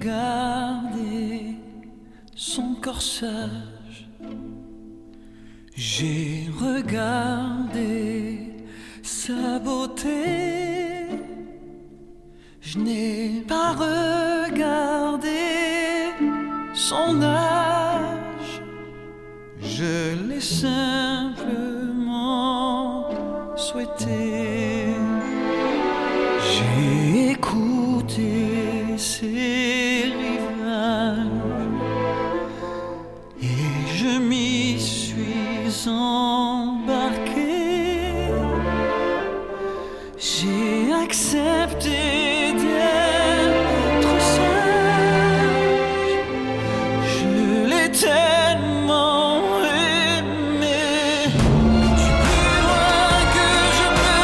regardé son corsage, j'ai regardé sa beauté, je n'ai pas regardé son âge, je l'ai simplement souhaité. J'ai écouté ses rivages et je m'y suis embarqué. J'ai accepté d'être sage, je l'ai tellement aimé, du plus loin que je me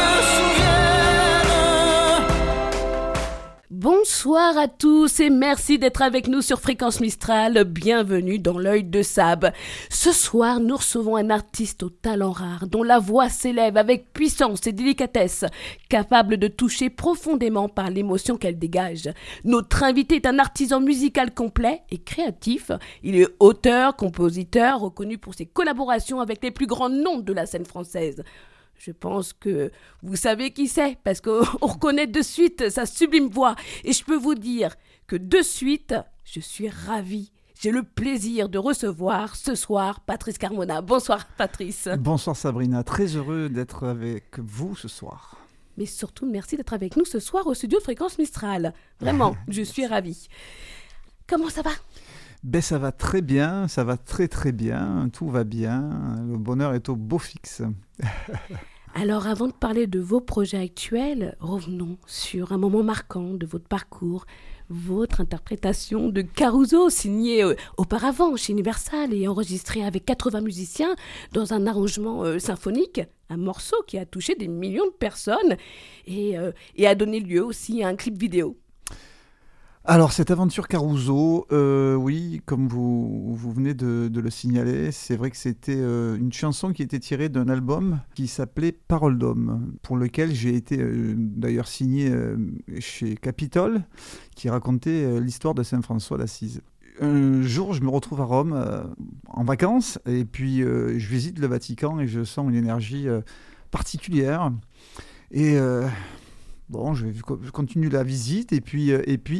souvienne. Bonsoir à tous et merci d'être avec nous sur Fréquence Mistral. Bienvenue dans l'œil de Sab. Ce soir, nous recevons un artiste au talent rare, dont la voix s'élève avec puissance et délicatesse, capable de toucher profondément par l'émotion qu'elle dégage. Notre invité est un artisan musical complet et créatif. Il est auteur, compositeur, reconnu pour ses collaborations avec les plus grands noms de la scène française. Je pense que vous savez qui c'est, parce qu'on reconnaît de suite sa sublime voix. Et je peux vous dire que de suite, je suis ravie. J'ai le plaisir de recevoir ce soir Patrice Carmona. Bonsoir Patrice. Bonsoir Sabrina, très heureux d'être avec vous ce soir. Mais surtout, merci d'être avec nous ce soir au studio de Fréquence Mistral. Vraiment, je suis ravie. Comment ça va ? Ben, ça va très bien, ça va très très bien, tout va bien, le bonheur est au beau fixe. Alors avant de parler de vos projets actuels, revenons sur un moment marquant de votre parcours, votre interprétation de Caruso, signée auparavant chez Universal et enregistrée avec 80 musiciens dans un arrangement symphonique, un morceau qui a touché des millions de personnes et a donné lieu aussi à un clip vidéo. Alors, cette aventure Caruso, oui, comme vous venez de le signaler, c'est vrai que c'était une chanson qui était tirée d'un album qui s'appelait Paroles d'homme, pour lequel j'ai été d'ailleurs signé chez Capitole, qui racontait l'histoire de Saint François d'Assise. Un jour, je me retrouve à Rome en vacances, et puis je visite le Vatican et je sens une énergie particulière. Et... Bon, je continue la visite et puis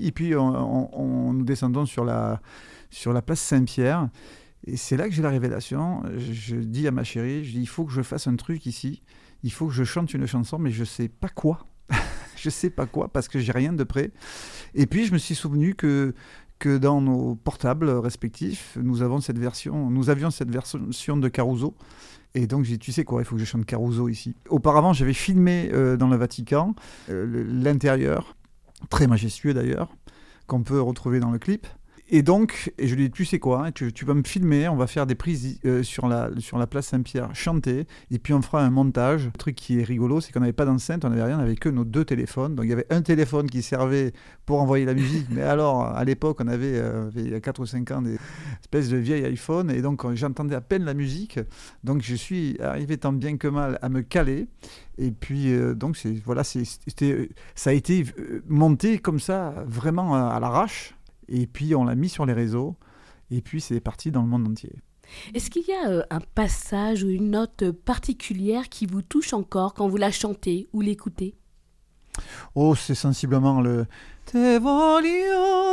nous descendons sur la place Saint-Pierre et c'est là que j'ai la révélation. Je dis à ma chérie, il faut que je fasse un truc ici, il faut que je chante une chanson mais je sais pas quoi. Je sais pas quoi parce que j'ai rien de prêt. Et puis je me suis souvenu que dans nos portables respectifs, nous avions cette version de Caruso. Et donc j'ai dit, tu sais quoi, il faut que je chante Caruso ici. Auparavant, j'avais filmé dans le Vatican l'intérieur, très majestueux d'ailleurs, qu'on peut retrouver dans le clip. Et donc, je lui ai dit, tu sais quoi, tu vas me filmer, on va faire des prises sur la place Saint-Pierre, chanter, et puis on fera un montage. Le truc qui est rigolo, c'est qu'on n'avait pas d'enceinte, on n'avait rien, on n'avait que nos 2 téléphones. Donc il y avait un téléphone qui servait pour envoyer la musique, mais alors à l'époque, on avait, il y a 4 ou 5 ans, des espèces de vieilles iPhone, et donc j'entendais à peine la musique. Donc je suis arrivé tant bien que mal à me caler. Et puis, donc, ça a été monté comme ça, vraiment à l'arrache. Et puis, on l'a mis sur les réseaux. Et puis, c'est parti dans le monde entier. Est-ce qu'il y a un passage ou une note particulière qui vous touche encore quand vous la chantez ou l'écoutez ? Oh, c'est sensiblement le... Te voglio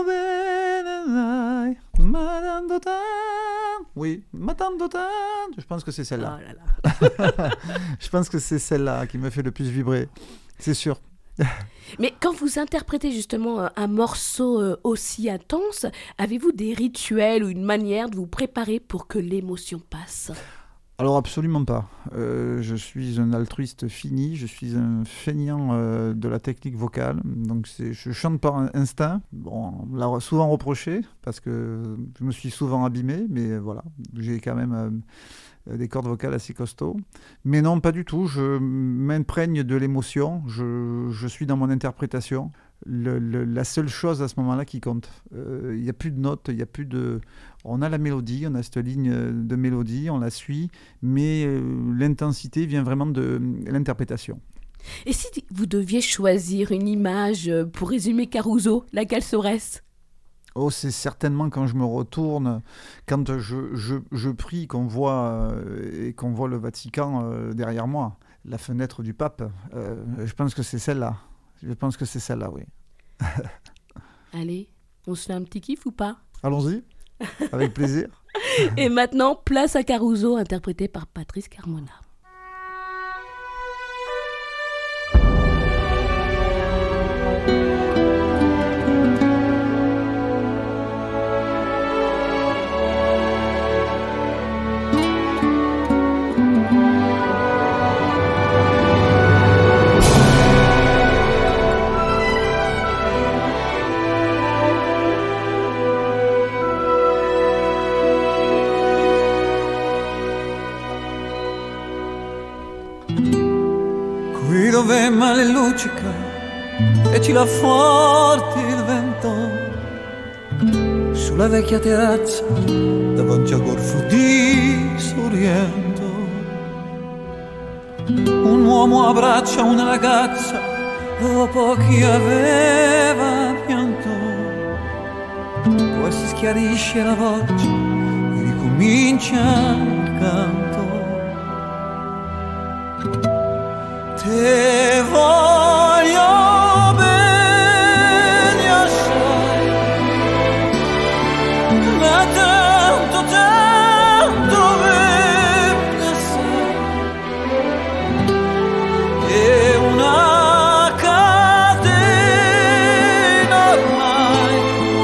bene, m'attendo tanto. Oui, m'attendo tanto. Je pense que c'est celle-là. Oh là là. Je pense que c'est celle-là qui me fait le plus vibrer. C'est sûr. Mais quand vous interprétez justement un morceau aussi intense, avez-vous des rituels ou une manière de vous préparer pour que l'émotion passe ? Alors absolument pas. Je suis un altruiste fini, je suis un feignant de la technique vocale, donc je chante par instinct. Bon, on l'a souvent reproché parce que je me suis souvent abîmé, mais voilà, j'ai quand même des cordes vocales assez costauds. Mais non, pas du tout, je m'imprègne de l'émotion, je suis dans mon interprétation. La seule chose à ce moment-là qui compte. Il n'y a plus de notes, il n'y a plus de... On a la mélodie, on a cette ligne de mélodie, on la suit, mais l'intensité vient vraiment de l'interprétation. Et si vous deviez choisir une image pour résumer Caruso, laquelle serait-ce ? Oh, c'est certainement quand je me retourne, quand je prie, qu'on voit le Vatican derrière moi, la fenêtre du pape. Je pense que c'est celle-là. Je pense que c'est celle-là, oui. Allez, on se fait un petit kiff ou pas? Allons-y, avec plaisir. Et maintenant, place à Caruso, interprété par Patrice Carmona. Dove male luccica e ci la forte il vento sulla vecchia terrazza davanti al golfo di Sorrento. Un uomo abbraccia una ragazza dopo chi aveva pianto, poi si schiarisce la voce e ricomincia il canto. Te voglio bene assai, ma tanto, tanto bene assai. È una catena ormai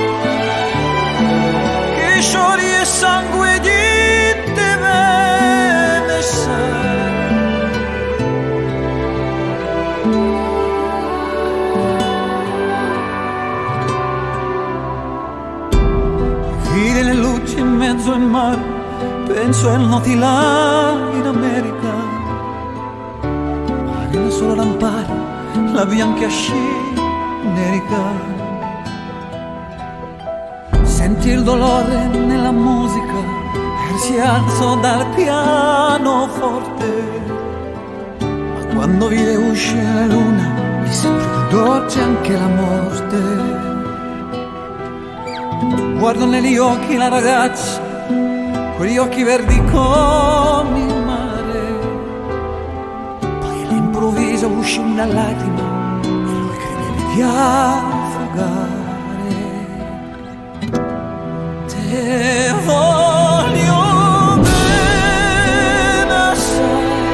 che scioglie sangue di te bene sai. In mezzo al mare, penso ai noti là in America. Marina solo lampare, la bianca scenerica. Senti il dolore nella musica, e si alzò dal pianoforte. Ma quando vide uscire la luna, gli sembrò dolce anche la morte. Guardo negli occhi la ragazza, quegli occhi verdi come il mare. Poi all'improvviso uscì una lacrima e lui credette di affogare. Te voglio bene assai,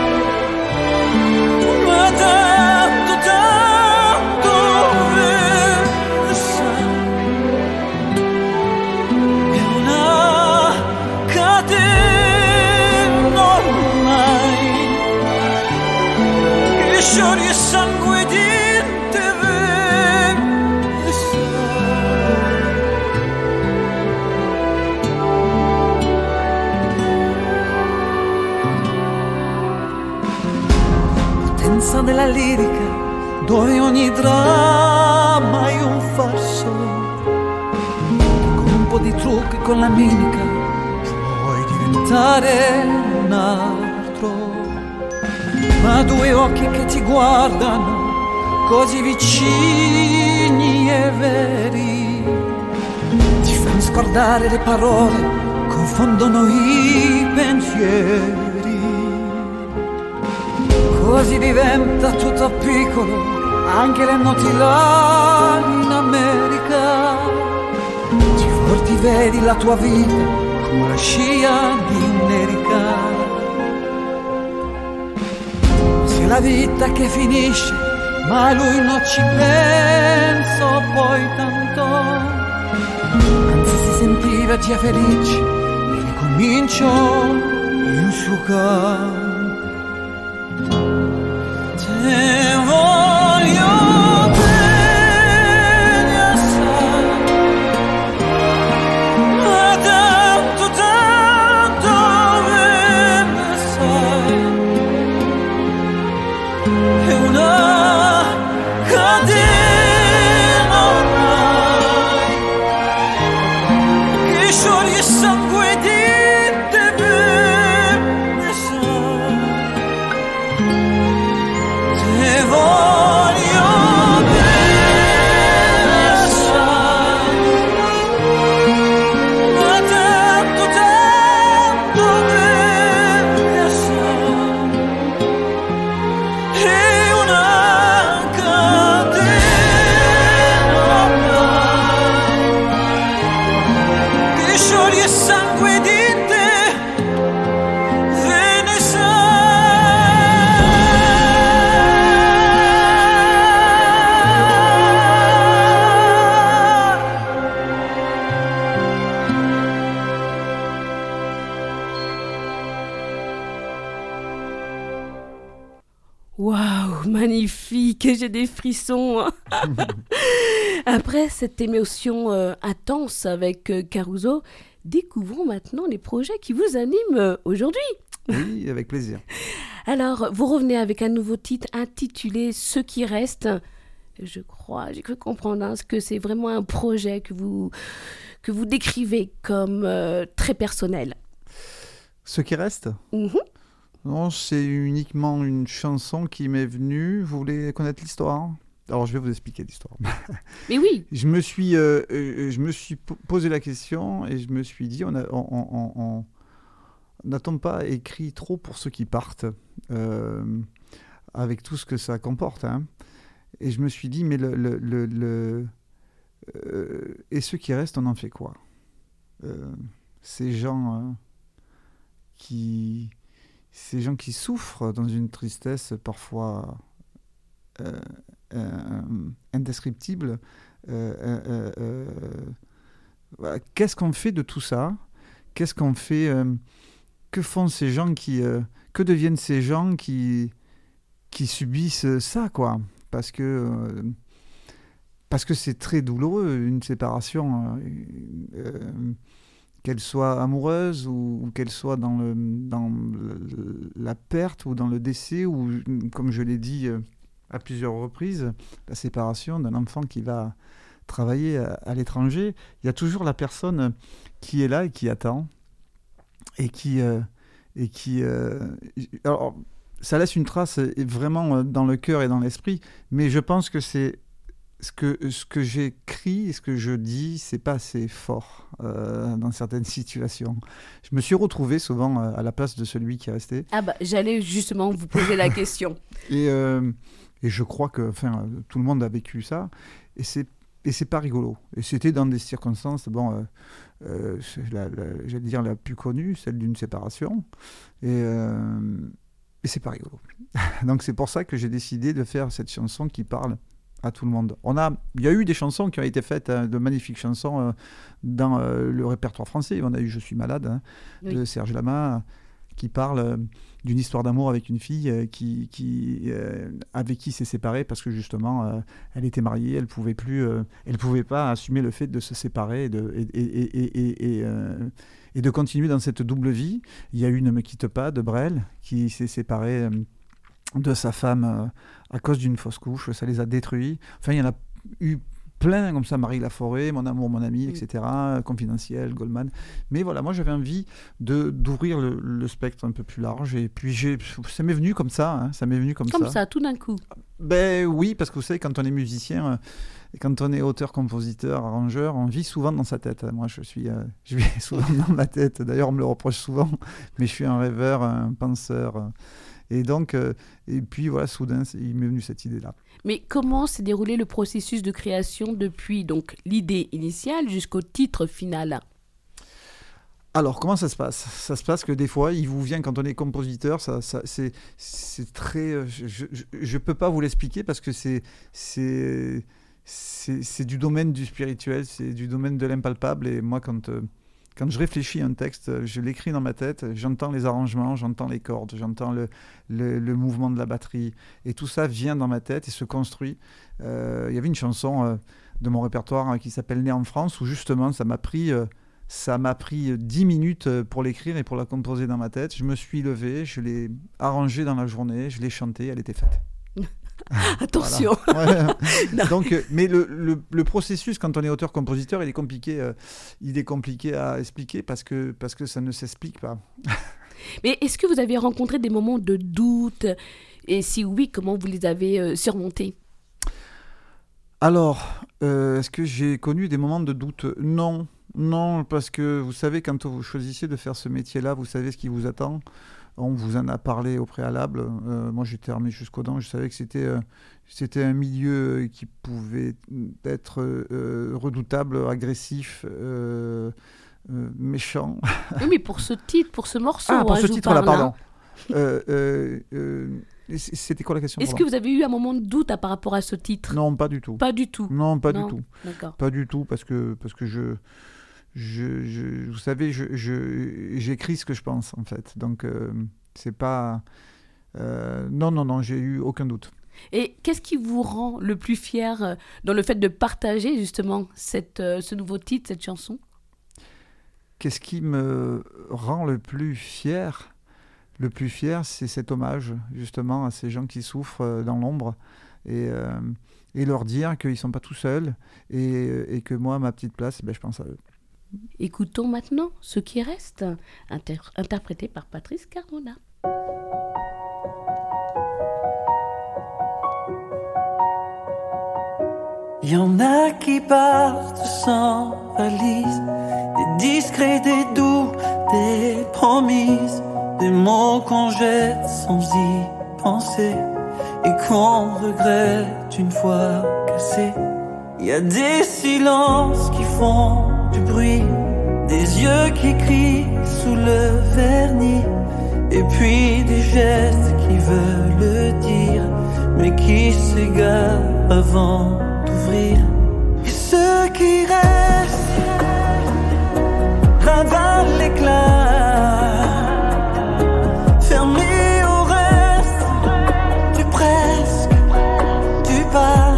ma tanto, tanto bene assai. Scioglie sangue di te bene sai. Potenza della lirica, dove ogni dramma è un farso, con un po' di trucco e con la mimica puoi diventare un altro. Ma due occhi che ti guardano così vicini e veri ti fanno scordare le parole, confondono i pensieri. Così diventa tutto piccolo, anche le noti là in America. Ti forti vedi la tua vita come la scia di un'erica. La vita che finisce, ma lui non ci pensa poi tanto. Anzi si sentiva già felice e ricominciò il suo canto. Te voglio bene assai, ma tanto, tanto bene assai. È una catena ormai che scioglie sangue di te bene sai. Te voglio bene assai, Waouh, magnifique, j'ai des frissons. Après cette émotion intense avec Caruso, découvrons maintenant les projets qui vous animent aujourd'hui. Oui, avec plaisir. Alors, vous revenez avec un nouveau titre intitulé « Ce qui reste ». J'ai cru comprendre que c'est vraiment un projet que vous décrivez comme très personnel. Ce qui reste ? Non, c'est uniquement une chanson qui m'est venue. Vous voulez connaître l'histoire ? Alors, je vais vous expliquer l'histoire. Mais oui. Je me suis posé la question et je me suis dit, on n'a-t-on pas écrit trop pour ceux qui partent, avec tout ce que ça comporte, hein. Et je me suis dit, mais et ceux qui restent, on en fait quoi ? Ces gens qui souffrent dans une tristesse parfois indescriptible. Voilà. Qu'est-ce qu'on fait de tout ça ? Qu'est-ce qu'on fait que font ces gens que deviennent ces gens qui subissent ça, quoi ? Parce que c'est très douloureux, une séparation, qu'elle soit amoureuse ou qu'elle soit dans la perte ou dans le décès, ou, comme je l'ai dit à plusieurs reprises, la séparation d'un enfant qui va travailler à l'étranger. Il y a toujours la personne qui est là et qui attend, et qui alors, ça laisse une trace vraiment dans le cœur et dans l'esprit, mais je pense que c'est ce que j'écris et ce que je dis, c'est pas assez fort dans certaines situations. Je me suis retrouvé souvent à la place de celui qui est resté. Ah bah, j'allais justement vous poser la question. Et je crois que tout le monde a vécu ça, et c'est pas rigolo. Et c'était dans des circonstances, j'allais dire la plus connue, celle d'une séparation. Et c'est pas rigolo. Donc c'est pour ça que j'ai décidé de faire cette chanson qui parle à tout le monde. Il y a eu des chansons qui ont été faites, de magnifiques chansons dans le répertoire français. On a eu Je suis malade, oui, de Serge Lama, qui parle d'une histoire d'amour avec une fille avec qui s'est séparée parce que justement elle était mariée, elle pouvait pas assumer le fait de se séparer et de continuer dans cette double vie. Il y a eu Ne me quitte pas de Brel, qui s'est séparé de sa femme à cause d'une fausse couche, ça les a détruits. Enfin, il y en a eu plein comme ça, Marie Laforêt, Mon amour, mon ami, etc., Confidentiel, Goldman. Mais voilà, moi j'avais envie d'ouvrir le spectre un peu plus large, et puis ça m'est venu comme ça, hein, Comme ça, tout d'un coup. Ben oui, parce que vous savez, quand on est musicien, quand on est auteur, compositeur, arrangeur, on vit souvent dans sa tête. Moi, je vis souvent dans ma tête. D'ailleurs, on me le reproche souvent, mais je suis un rêveur, un penseur. Et donc, et puis voilà, soudain, il m'est venu cette idée-là. Mais comment s'est déroulé le processus de création depuis donc l'idée initiale jusqu'au titre final ? Alors, comment ça se passe ? Ça se passe que des fois, il vous vient, quand on est compositeur, c'est très... Je peux pas vous l'expliquer parce que c'est du domaine du spirituel, c'est du domaine de l'impalpable. Et moi, quand je réfléchis à un texte, je l'écris dans ma tête, j'entends les arrangements, j'entends les cordes, j'entends le mouvement de la batterie, et tout ça vient dans ma tête et se construit. Il y avait une chanson de mon répertoire qui s'appelle « Né en France » où justement ça m'a pris 10 minutes pour l'écrire et pour la composer dans ma tête. Je me suis levé, je l'ai arrangée dans la journée, je l'ai chantée, elle était faite. Attention. Voilà. Ouais. Donc, mais le processus, quand on est auteur-compositeur, il est compliqué à expliquer parce que ça ne s'explique pas. Mais est-ce que vous avez rencontré des moments de doute ? Et si oui, comment vous les avez surmontés ? Alors, est-ce que j'ai connu des moments de doute ? Non, parce que vous savez, quand vous choisissez de faire ce métier-là, vous savez ce qui vous attend. On vous en a parlé au préalable. Moi, j'étais armé jusqu'aux dents. Je savais que c'était un milieu qui pouvait être redoutable, agressif, méchant. Oui, mais pour ce titre, pour ce morceau, pour ce titre-là, pardon. Hein. C'était quoi la question ? Est-ce que vous avez eu un moment de doute par rapport à ce titre ? Non, pas du tout. Pas du tout. Non, pas du tout. D'accord. Pas du tout, parce que vous savez, j'écris ce que je pense, en fait. Donc, c'est pas... Non, j'ai eu aucun doute. Et qu'est-ce qui vous rend le plus fier dans le fait de partager justement ce nouveau titre, cette chanson ? Qu'est-ce qui me rend le plus fier ? Le plus fier, c'est cet hommage justement à ces gens qui souffrent dans l'ombre et leur dire qu'ils ne sont pas tout seuls et que moi, à ma petite place, je pense à eux. Écoutons maintenant Ce qui reste, interprété par Patrice Carmona. Il y en a qui partent sans valise, des discrets, des doux, des promises, des mots qu'on jette sans y penser et qu'on regrette une fois cassés. Il y a des silences qui font du bruit, des yeux qui crient sous le vernis, et puis des gestes qui veulent le dire, mais qui s'égarent avant d'ouvrir. Et ceux qui restent ravalent l'éclat, fermés au reste du presque, du pas.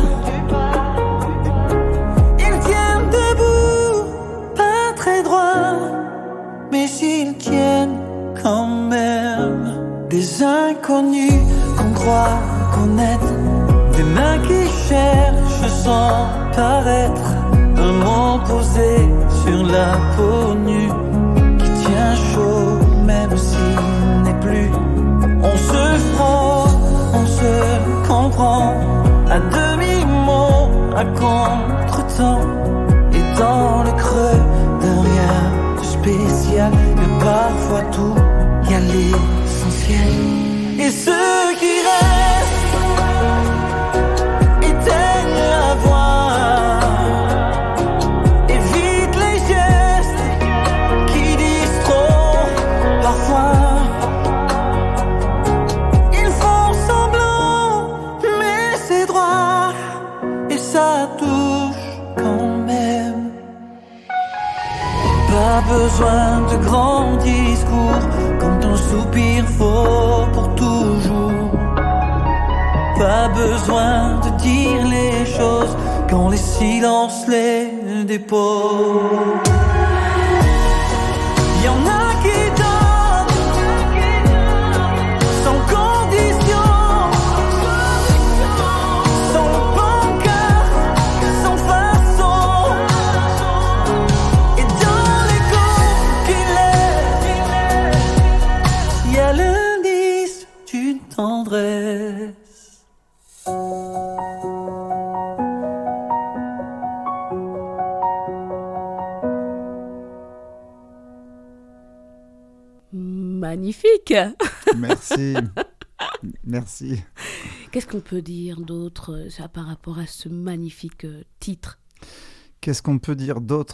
Ils tiennent debout, pas très droit, mais ils tiennent quand même. Des inconnus qu'on croit connaître, des mains qui cherchent sans paraître, un mot posé sur la peau nue qui tient chaud même s'il n'est plus. On se frôle, on se comprend à demi-mot, à contre-temps, et dans le creux d'un rien de spécial, mais parfois tout, y a l'essentiel. Et ceux qui restent éteignent la voix, évitent les gestes qui disent trop parfois. Ils font semblant, mais c'est droit, et ça touche quand même. Pas besoin de grands discours, quand un soupir vaut pour toujours. Pas besoin de dire les choses quand les silences les déposent. Y en a qui donnent sans condition, sans pancarte, sans façon. Et dans l'écho qui lève, y a l'indice d'une tendresse. Magnifique. Merci. Merci. Qu'est-ce qu'on peut dire d'autre par rapport à ce magnifique titre ? Qu'est-ce qu'on peut dire d'autre ?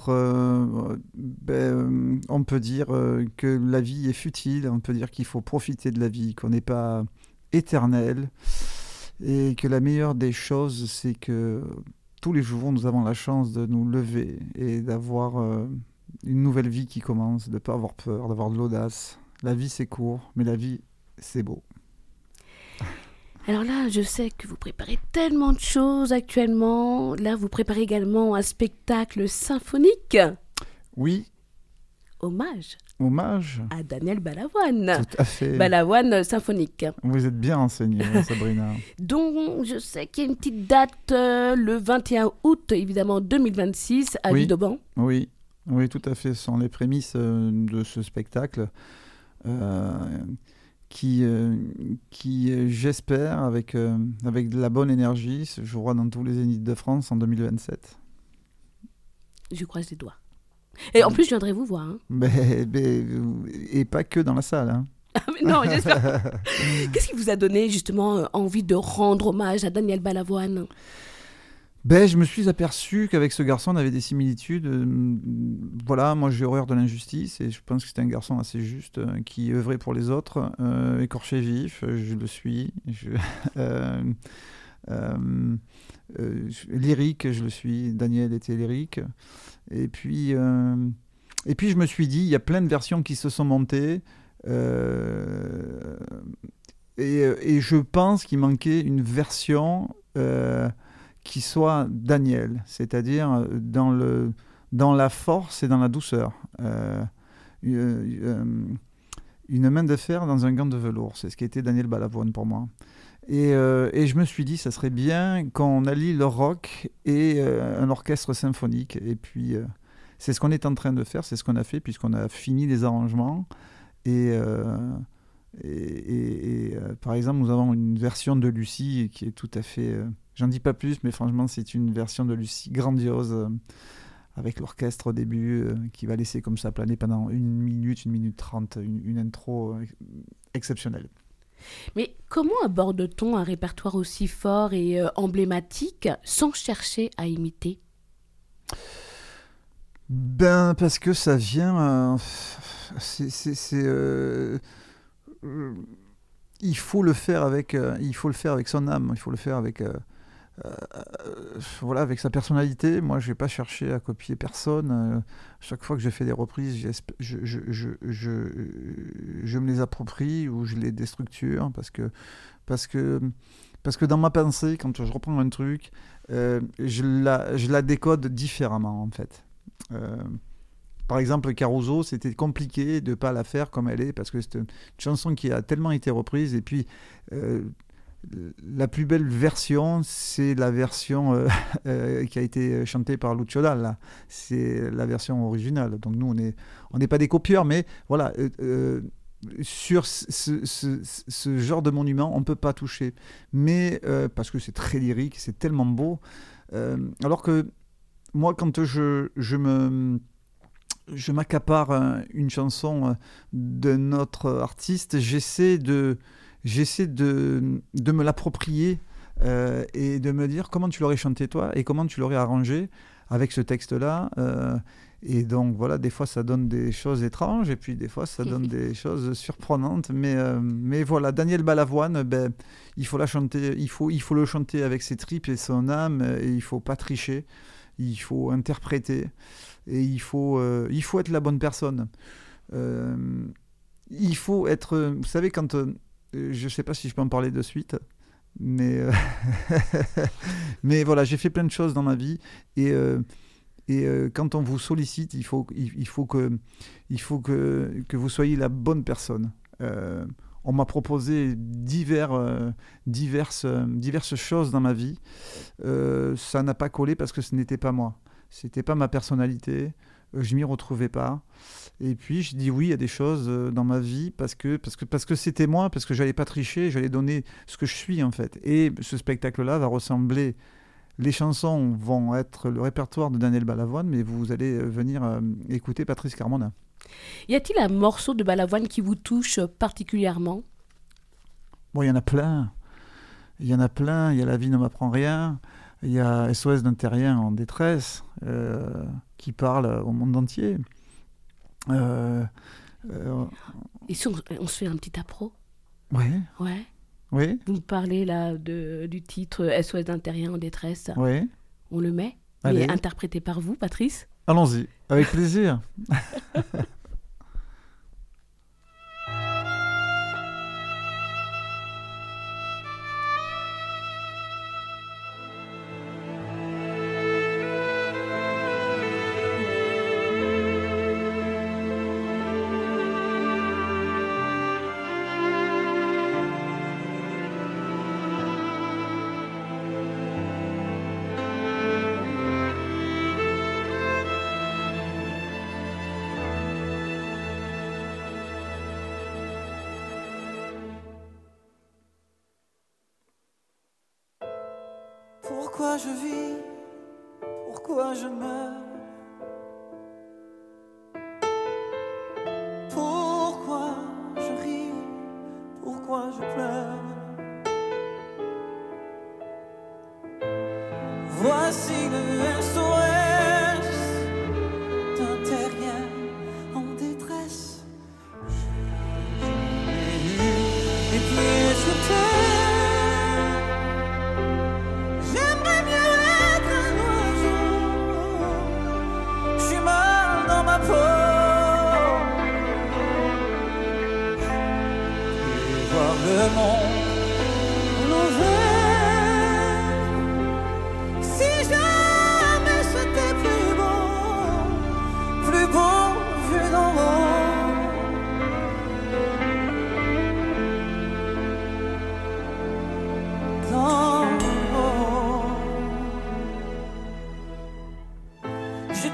On peut dire que la vie est futile, on peut dire qu'il faut profiter de la vie, qu'on n'est pas éternel, et que la meilleure des choses, c'est que tous les jours, nous avons la chance de nous lever et d'avoir une nouvelle vie qui commence, de ne pas avoir peur, d'avoir de l'audace. La vie, c'est court, mais la vie, c'est beau. Alors là, je sais que vous préparez tellement de choses actuellement. Là, vous préparez également un spectacle symphonique. Oui. Hommage à Daniel Balavoine. Tout à fait. Balavoine symphonique. Vous êtes bien renseignée, Sabrina. Donc, je sais qu'il y a une petite date le 21 août, évidemment, 2026, à Villeurbanne. Oui, tout à fait. Ce sont les prémices de ce spectacle qui j'espère, avec de la bonne énergie, se jouera dans tous les Zéniths de France en 2027. Je croise les doigts. Et en plus, je viendrai vous voir. Hein. Et pas que dans la salle. Hein. Mais non, j'espère. Qu'est-ce qui vous a donné justement envie de rendre hommage à Daniel Balavoine ? Je me suis aperçu qu'avec ce garçon, on avait des similitudes. Voilà, moi j'ai horreur de l'injustice et je pense que c'était un garçon assez juste qui œuvrait pour les autres, écorché vif, je le suis. Lyrique, je le suis. Daniel était lyrique. Et puis je me suis dit, il y a plein de versions qui se sont montées. Et je pense qu'il manquait une version qui soit Daniel, c'est-à-dire dans la force et dans la douceur. Une main de fer dans un gant de velours, c'est ce qui était Daniel Balavoine pour moi. Et je me suis dit, ça serait bien qu'on allie le rock et un orchestre symphonique. Et puis, c'est ce qu'on est en train de faire, c'est ce qu'on a fait, puisqu'on a fini les arrangements. Et par exemple, nous avons une version de Lucie qui est tout à fait... j'en dis pas plus, mais franchement, c'est une version de Lucie grandiose, avec l'orchestre au début, qui va laisser comme ça planer pendant 1 minute 30, une intro exceptionnelle. Mais comment aborde-t-on un répertoire aussi fort et emblématique sans chercher à imiter ? Ben, parce que ça vient... il faut le faire avec son âme, il faut le faire avec... voilà, avec sa personnalité. Moi, je vais pas chercher à copier personne. Chaque fois que je fais des reprises, je me les approprie ou je les déstructure parce que dans ma pensée, quand je reprends un truc, je la décode différemment en fait. Par exemple, Caruso, c'était compliqué de ne pas la faire comme elle est parce que c'est une chanson qui a tellement été reprise et puis la plus belle version, c'est la version qui a été chantée par Lucio Dalla. C'est la version originale. Donc nous, on n'est pas des copieurs, mais voilà, sur ce genre de monument, on ne peut pas toucher. Mais parce que c'est très lyrique, c'est tellement beau. Alors que moi, quand je m'accapare une chanson d'un autre artiste, j'essaie de me l'approprier et de me dire comment tu l'aurais chanté toi et comment tu l'aurais arrangé avec ce texte-là. Et donc voilà, des fois ça donne des choses étranges et puis des fois ça donne des choses surprenantes. Mais voilà, Daniel Balavoine, il faut la chanter, il faut le chanter avec ses tripes et son âme et il ne faut pas tricher. Il faut interpréter et il faut être la bonne personne. Il faut être... Vous savez, quand... je ne sais pas si je peux en parler de suite, mais voilà, j'ai fait plein de choses dans ma vie et quand on vous sollicite, il faut que vous soyez la bonne personne. On m'a proposé diverses choses dans ma vie. Ça n'a pas collé parce que ce n'était pas moi. C'était pas ma personnalité. Je m'y retrouvais pas. Et puis je dis oui à des choses dans ma vie parce que c'était moi, parce que j'allais pas tricher, j'allais donner ce que je suis en fait. Et ce spectacle-là va ressembler. Les chansons vont être le répertoire de Daniel Balavoine, mais vous allez venir écouter Patrice Carmona. Y a-t-il un morceau de Balavoine qui vous touche particulièrement ? Bon, il y en a plein. Il y a La vie ne m'apprend rien. Il y a SOS d'un terrien en détresse qui parle au monde entier. Et si on se fait un petit appro ? Ouais. Oui. Vous me parlez là du titre SOS d'un terrien en détresse. Oui. On le met ? Allez. Mais interprété par vous, Patrice ? Allons-y, avec plaisir. Pourquoi je vis, pourquoi je meurs, pourquoi je ris, pourquoi je pleure. Voici le SOS d'un terrien en détresse. Les pieds sur terre. Le monde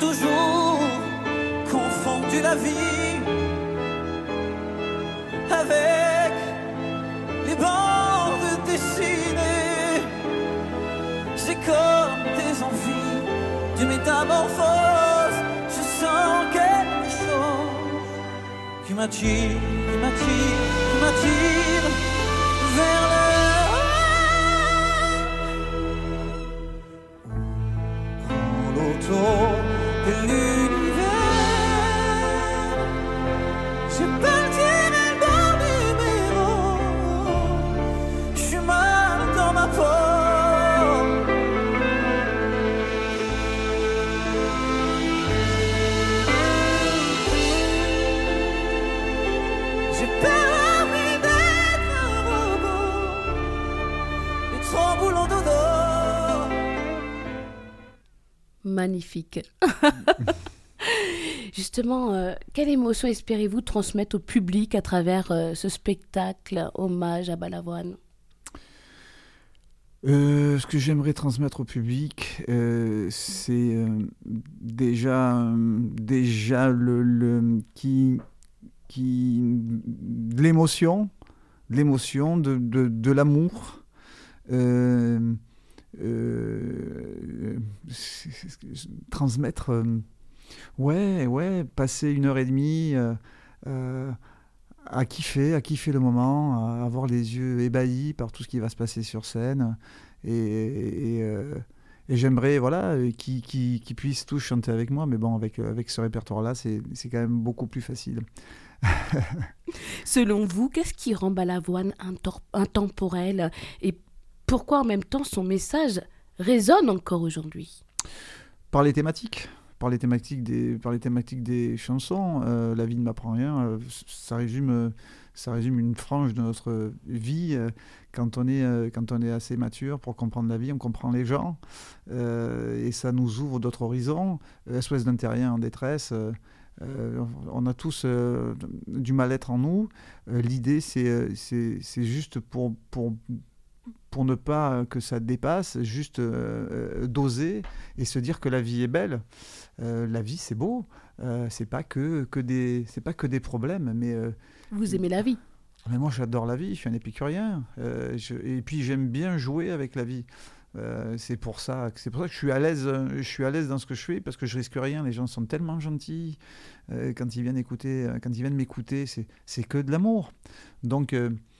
toujours confondu la vie avec les bandes dessinées. C'est comme des envies de métamorphose. Je sens quelque chose qui m'attire vers le prends l'auto de l'univers. Je partirai le bon numéro. Je suis mal dans ma peau. J'ai peur d'être un robot, et trop boulot dodo. Magnifique. Justement, quelle émotion espérez-vous transmettre au public à travers ce spectacle hommage à Balavoine ? Ce que j'aimerais transmettre au public, c'est déjà de l'émotion, de l'amour. Transmettre, passer 1h30 à kiffer le moment, à avoir les yeux ébahis par tout ce qui va se passer sur scène, et j'aimerais qu'ils puissent tous chanter avec moi, mais bon, avec ce répertoire-là, c'est quand même beaucoup plus facile. Selon vous, qu'est-ce qui rend Balavoine intemporel et pourquoi en même temps son message résonne encore aujourd'hui ? Par les thématiques des chansons. La vie ne m'apprend rien, ça résume une frange de notre vie. Quand on est assez mature pour comprendre la vie, on comprend les gens, et ça nous ouvre d'autres horizons. SOS d'un terrien en détresse, on a tous du mal-être en nous. L'idée, c'est juste pour ne pas que ça dépasse, juste d'oser et se dire que la vie est belle. La vie, c'est beau. C'est pas que des problèmes, mais vous aimez la vie. Mais moi, j'adore la vie. Je suis un épicurien. Et puis, j'aime bien jouer avec la vie. C'est pour ça que je suis à l'aise. Je suis à l'aise dans ce que je fais parce que je risque rien. Les gens sont tellement gentils quand ils viennent m'écouter. C'est que de l'amour. Donc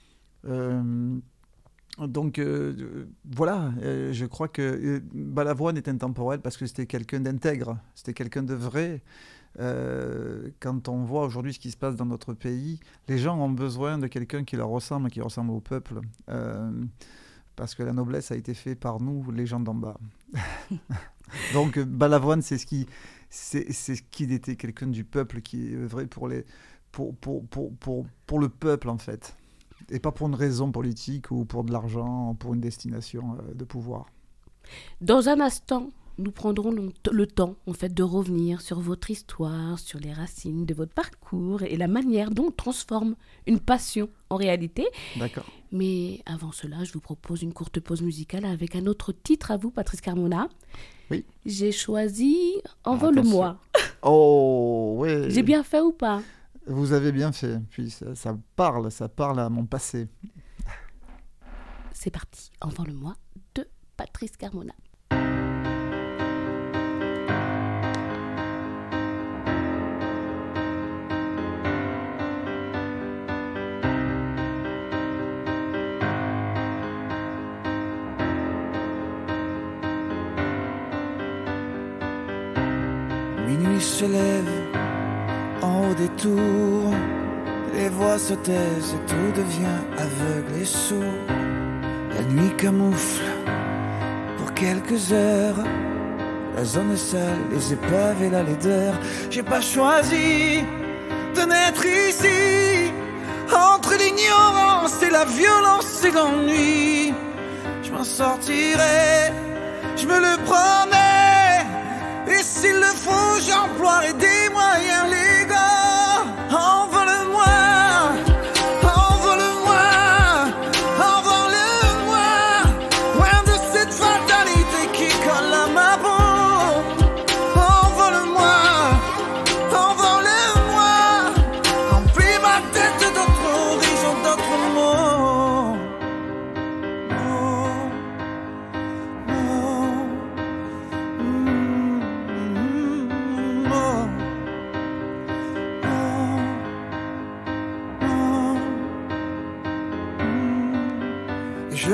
voilà, je crois que Balavoine est intemporel parce que c'était quelqu'un d'intègre, c'était quelqu'un de vrai. Quand on voit aujourd'hui ce qui se passe dans notre pays, les gens ont besoin de quelqu'un qui leur ressemble, qui ressemble au peuple, parce que la noblesse a été faite par nous, les gens d'en bas. Donc Balavoine, c'est ce qu'il était, quelqu'un du peuple qui est vrai pour le peuple en fait. Et pas pour une raison politique ou pour de l'argent, pour une destination de pouvoir. Dans un instant, nous prendrons le temps en fait, de revenir sur votre histoire, sur les racines de votre parcours et la manière dont on transforme une passion en réalité. D'accord. Mais avant cela, je vous propose une courte pause musicale avec un autre titre à vous, Patrice Carmona. Oui. J'ai choisi Envole-moi. Oh, oui. J'ai bien fait ou pas ? Vous avez bien fait. Puis ça parle à mon passé. C'est parti. Envole-moi de Patrice Carmona. Minuit se lève en haut des tours, les voix se taisent et tout devient aveugle et sourd. La nuit camoufle pour quelques heures la zone est sale, les épaves et la laideur. J'ai pas choisi de naître ici, entre l'ignorance et la violence et l'ennui. Je m'en sortirai, je me le promets, et s'il le faut, j'emploierai des moyens légaux. Envole-moi, envole-moi, envole-moi, loin de cette fatalité qui colle à ma peau. Envole-moi,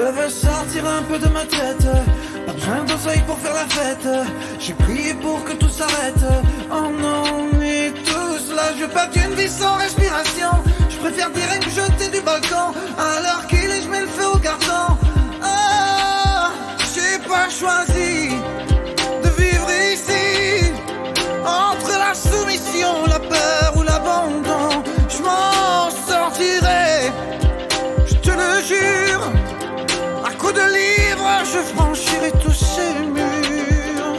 veux sortir un peu de ma tête. Pas besoin d'oseille pour faire la fête. J'ai prié pour que tout s'arrête. Oh non, on est tous là. Je perds une vie sans respiration. Je préfère direct me jeter du balcon. Alors qu'il est, je mets le feu au carton. Ah, j'ai pas choisi de vivre ici. Entre la soumission, la peur ou l'abandon, je m'en sortirai, je te le jure. À coups de livres, je franchirai tous ces murs.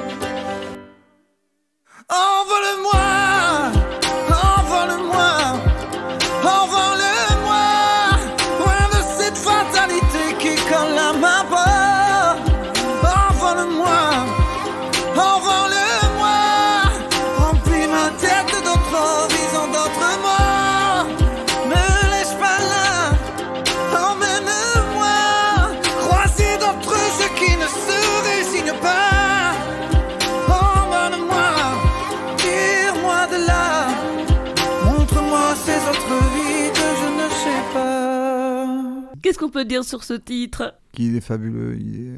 Envole-moi, envole-moi, envole-moi, loin de cette fatalité qui colle à ma peau. Envole-moi, envole-moi, remplis ma tête d'autres horizons, d'autres mots. Me laisse pas là, emmène-moi, croiser d'autres jeux qui ne se résignent pas. Emmène-moi, tire-moi de là, montre-moi ces autres vies que je ne sais pas. Qu'est-ce qu'on peut dire sur ce titre? Il est fabuleux,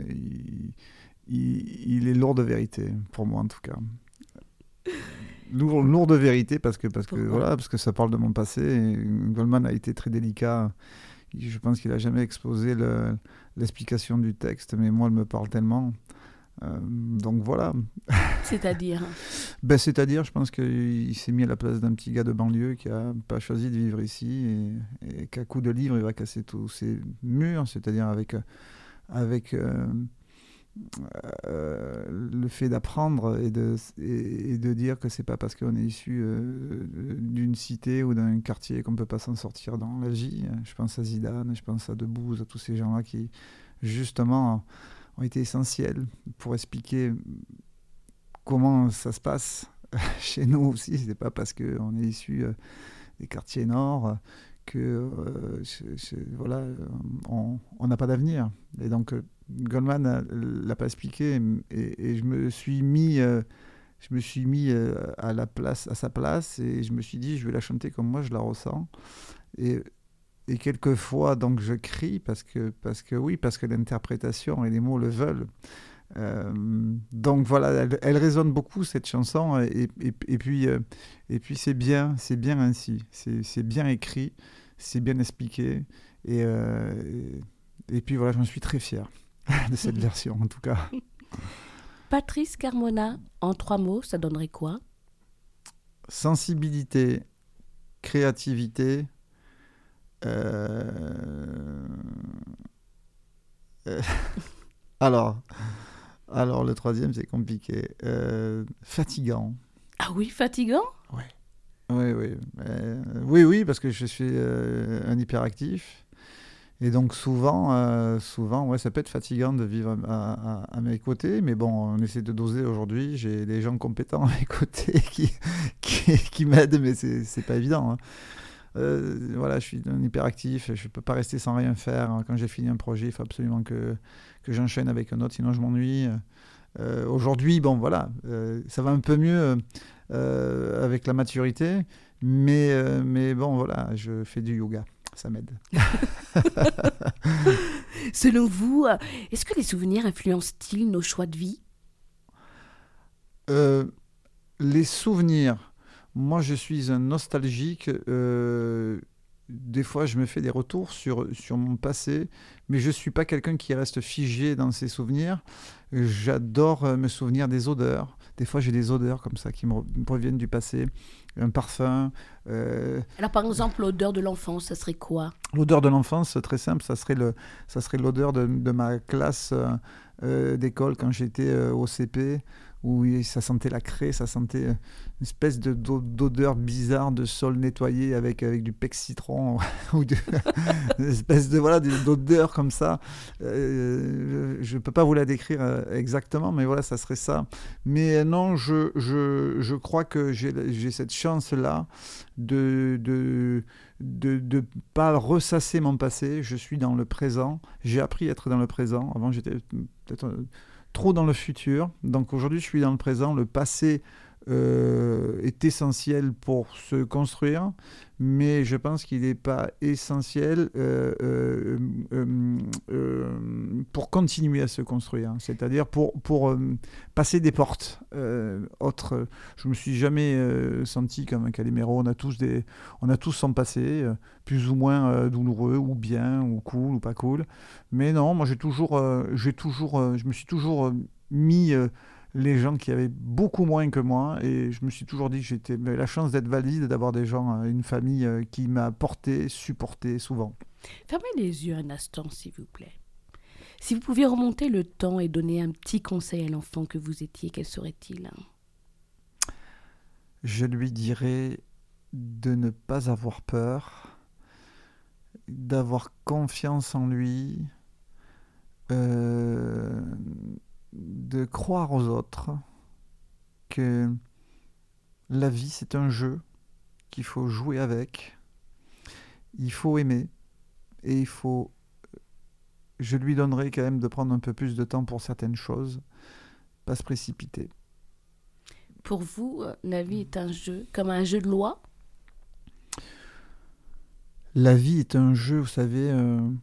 il est lourd de vérité, pour moi en tout cas. Lourd de vérité parce que ça parle de mon passé. Et Goldman a été très délicat. Je pense qu'il n'a jamais exposé l'explication du texte, mais moi, elle me parle tellement. Donc voilà. C'est-à-dire C'est-à-dire, je pense qu'il s'est mis à la place d'un petit gars de banlieue qui n'a pas choisi de vivre ici et qu'à coup de livre, il va casser tous ses murs, c'est-à-dire avec le fait d'apprendre et de dire que c'est pas parce qu'on est issu d'une cité ou d'un quartier qu'on peut pas s'en sortir dans la vie. Je pense à Zidane, je pense à Debbouze, à tous ces gens-là qui justement ont été essentiels pour expliquer comment ça se passe chez nous aussi. C'est pas parce qu'on est issu des quartiers nord que voilà, on n'a pas d'avenir. Et donc Goldman l'a pas expliqué et je me suis mis à sa place et je me suis dit je vais la chanter comme moi je la ressens et quelquefois donc je crie parce que l'interprétation et les mots le veulent. Donc voilà, elle résonne beaucoup cette chanson et puis c'est bien ainsi, c'est bien écrit, c'est bien expliqué et puis voilà, j'en suis très fier de cette version en tout cas. Patrice Carmona, en 3 mots, ça donnerait quoi? Sensibilité, créativité, alors le troisième c'est compliqué, fatigant. Ah oui, fatigant? Oui, parce que je suis un hyperactif. Et donc souvent, ouais, ça peut être fatigant de vivre à mes côtés, mais bon, on essaie de doser aujourd'hui. J'ai des gens compétents à mes côtés qui m'aident, mais c'est pas évident. Hein. Voilà, je suis un hyperactif, je peux pas rester sans rien faire. Quand j'ai fini un projet, il faut absolument que j'enchaîne avec un autre, sinon je m'ennuie. Aujourd'hui, bon, voilà, ça va un peu mieux avec la maturité, mais bon, voilà, je fais du yoga. Ça m'aide. Selon vous, est-ce que les souvenirs influencent-ils nos choix de vie? Les souvenirs, moi je suis un nostalgique. Des fois je me fais des retours sur mon passé, mais je ne suis pas quelqu'un qui reste figé dans ses souvenirs. J'adore me souvenir des odeurs. Des fois j'ai des odeurs comme ça qui me proviennent du passé. Un parfum. Alors par exemple, l'odeur de l'enfance, ça serait quoi? L'odeur de l'enfance, très simple, ça serait l'odeur de ma classe d'école quand j'étais au CP, où ça sentait la craie, ça sentait une espèce d'odeur bizarre de sol nettoyé avec du pec citron, ou une espèce d'odeur comme ça. Je ne peux pas vous la décrire exactement, mais voilà, ça serait ça. Mais non, je crois que j'ai cette chance-là de pas ressasser mon passé. Je suis dans le présent. J'ai appris à être dans le présent. Avant, j'étais peut-être trop dans le futur. Donc aujourd'hui, je suis dans le présent. Le passé est essentiel pour se construire, mais je pense qu'il n'est pas essentiel pour continuer à se construire, c'est-à-dire pour passer des portes autres. Je me suis jamais senti comme un Calimero. On a tous son passé, plus ou moins douloureux, ou bien, ou cool, ou pas cool. Mais non, moi je me suis toujours mis les gens qui avaient beaucoup moins que moi, et je me suis toujours dit que j'avais la chance d'être valide, d'avoir des gens, une famille qui m'a porté, supporté souvent. Fermez les yeux un instant, s'il vous plaît. Si vous pouviez remonter le temps et donner un petit conseil à l'enfant que vous étiez, quel serait-il ? Je lui dirais de ne pas avoir peur, d'avoir confiance en lui, de croire aux autres, que la vie c'est un jeu qu'il faut jouer avec, il faut aimer, et je lui donnerai quand même de prendre un peu plus de temps pour certaines choses, pas se précipiter. Pour vous, la vie est un jeu, comme un jeu de loi ? La vie est un jeu, vous savez,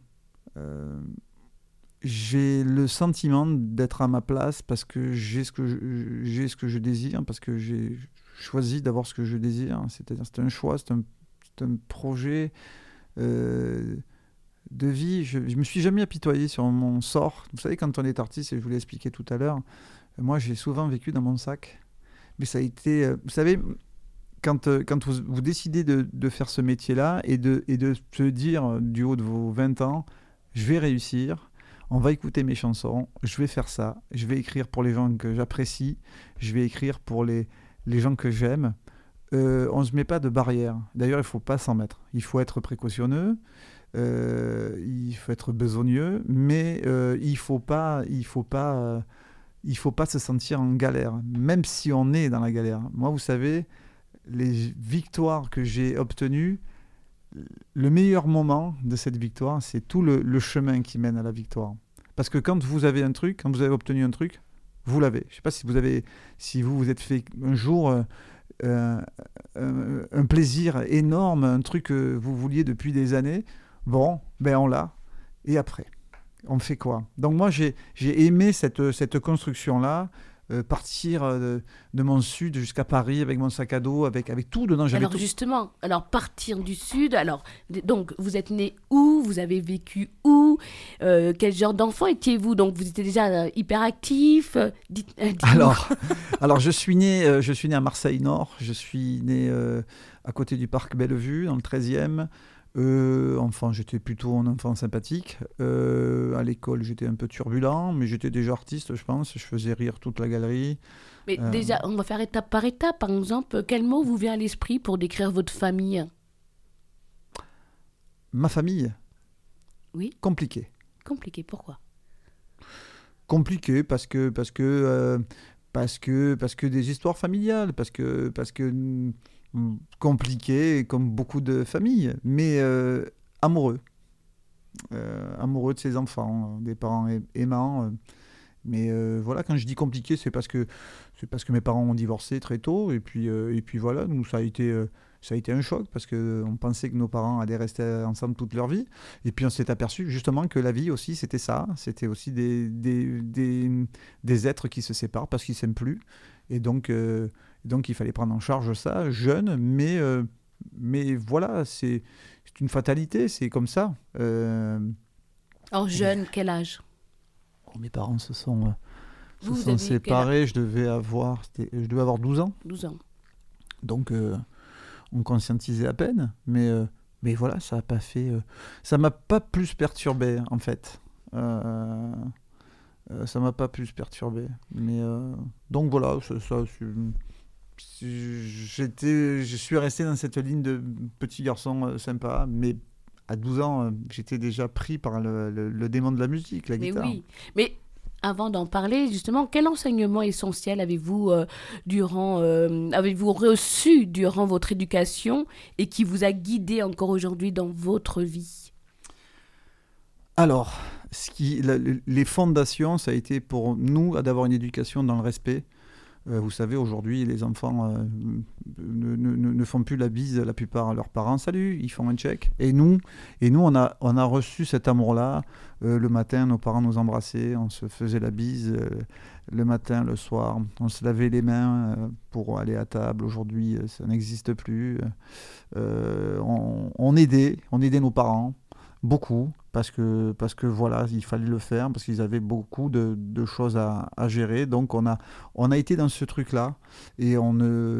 j'ai le sentiment d'être à ma place parce que j'ai ce que je désire, parce que j'ai choisi d'avoir ce que je désire. C'est-à-dire, c'est un choix, c'est un projet de vie. Je me suis jamais apitoyé sur mon sort. Vous savez, quand on est artiste, et je vous l'ai expliqué tout à l'heure, moi j'ai souvent vécu dans mon sac. Mais ça a été, vous savez, quand vous décidez de faire ce métier-là et de se dire du haut de vos 20 ans, je vais réussir. On va écouter mes chansons, je vais faire ça, je vais écrire pour les gens que j'apprécie, je vais écrire pour les gens que j'aime. On ne se met pas de barrière. D'ailleurs, il ne faut pas s'en mettre. Il faut être précautionneux, il faut être besogneux, mais il faut pas se sentir en galère, même si on est dans la galère. Moi, vous savez, les victoires que j'ai obtenues, le meilleur moment de cette victoire, c'est tout le chemin qui mène à la victoire. Parce que quand vous avez un truc, quand vous avez obtenu un truc, vous l'avez. Je ne sais pas si vous vous êtes fait un jour un plaisir énorme, un truc que vous vouliez depuis des années. Bon, ben on l'a. Et après, on fait quoi ? Donc moi, j'ai aimé cette construction-là. Partir de mon sud jusqu'à Paris avec mon sac à dos, avec tout dedans. Alors justement, partir du sud, donc vous êtes né où ? Vous avez vécu où ? Quel genre d'enfant étiez-vous ? Donc vous étiez déjà hyperactif ? Alors je suis né à Marseille-Nord, je suis né à côté du parc Bellevue, dans le 13e. J'étais plutôt un enfant sympathique. À l'école, j'étais un peu turbulent, mais j'étais déjà artiste, je pense. Je faisais rire toute la galerie. Mais déjà, on va faire étape par étape. Par exemple, quel mot vous vient à l'esprit pour décrire votre famille ? Ma famille ? Oui. Compliqué. Compliqué, pourquoi ? Compliqué parce que des histoires familiales, parce que compliqué comme beaucoup de familles, mais amoureux de ses enfants, des parents aimants. Mais voilà, quand je dis compliqué, c'est parce que mes parents ont divorcé très tôt, et puis voilà, nous ça a été un choc parce qu'on pensait que nos parents allaient rester ensemble toute leur vie, et puis on s'est aperçu justement que la vie aussi c'était ça, c'était aussi des êtres qui se séparent parce qu'ils s'aiment plus, et donc il fallait prendre en charge ça, jeune, mais voilà, c'est une fatalité, c'est comme ça. Alors jeune, quel âge ? Mes parents se sont séparés, je devais avoir 12 ans. 12 ans. Donc on conscientisait à peine, mais voilà, ça a pas fait... ça m'a pas plus perturbé, en fait. Ça m'a pas plus perturbé. Mais, donc voilà, je suis resté dans cette ligne de petit garçon sympa, mais à 12 ans, j'étais déjà pris par le démon de la musique, la guitare. Oui, mais avant d'en parler, justement, quel enseignement essentiel avez-vous reçu durant votre éducation et qui vous a guidé encore aujourd'hui dans votre vie ? Alors, les fondations, ça a été pour nous d'avoir une éducation dans le respect, Vous savez, aujourd'hui, les enfants ne font plus la bise, la plupart, à leurs parents. Salut, ils font un check. Et nous on a reçu cet amour-là. Le matin, nos parents nous embrassaient, on se faisait la bise. Le matin, le soir, on se lavait les mains pour aller à table. Aujourd'hui, ça n'existe plus. On aidait nos parents. Beaucoup, parce que voilà, il fallait le faire, parce qu'ils avaient beaucoup de choses à gérer. Donc on a été dans ce truc-là, et on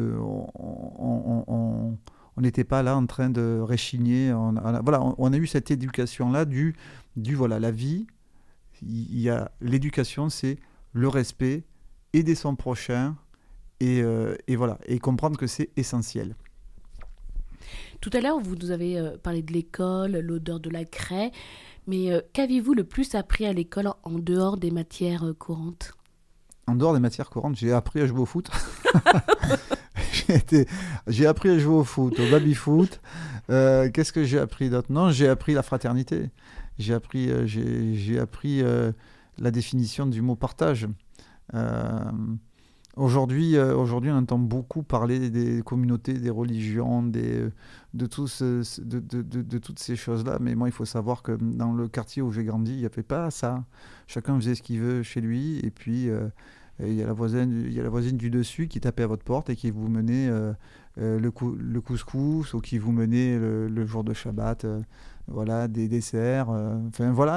n'était pas là en train de réchigner. On a eu cette éducation-là voilà, la vie, il y a l'éducation, c'est le respect, aider son prochain, et voilà, et comprendre que c'est essentiel. Tout à l'heure, vous nous avez parlé de l'école, l'odeur de la craie, mais qu'avez-vous le plus appris à l'école en dehors des matières courantes ? En dehors des matières courantes, j'ai appris à jouer au foot. J'ai appris à jouer au foot, au baby-foot. Qu'est-ce que j'ai appris d'autre ? Non, j'ai appris la fraternité. J'ai appris la définition du mot partage. Aujourd'hui, on entend beaucoup parler des communautés, des religions, de toutes ces choses-là. Mais moi, il faut savoir que dans le quartier où j'ai grandi, il n'y avait pas ça. Chacun faisait ce qu'il veut chez lui. Et puis, il y a la voisine du dessus qui tapait à votre porte et qui vous menait le couscous, ou qui vous menait le jour de Shabbat, voilà, des desserts. Enfin, voilà,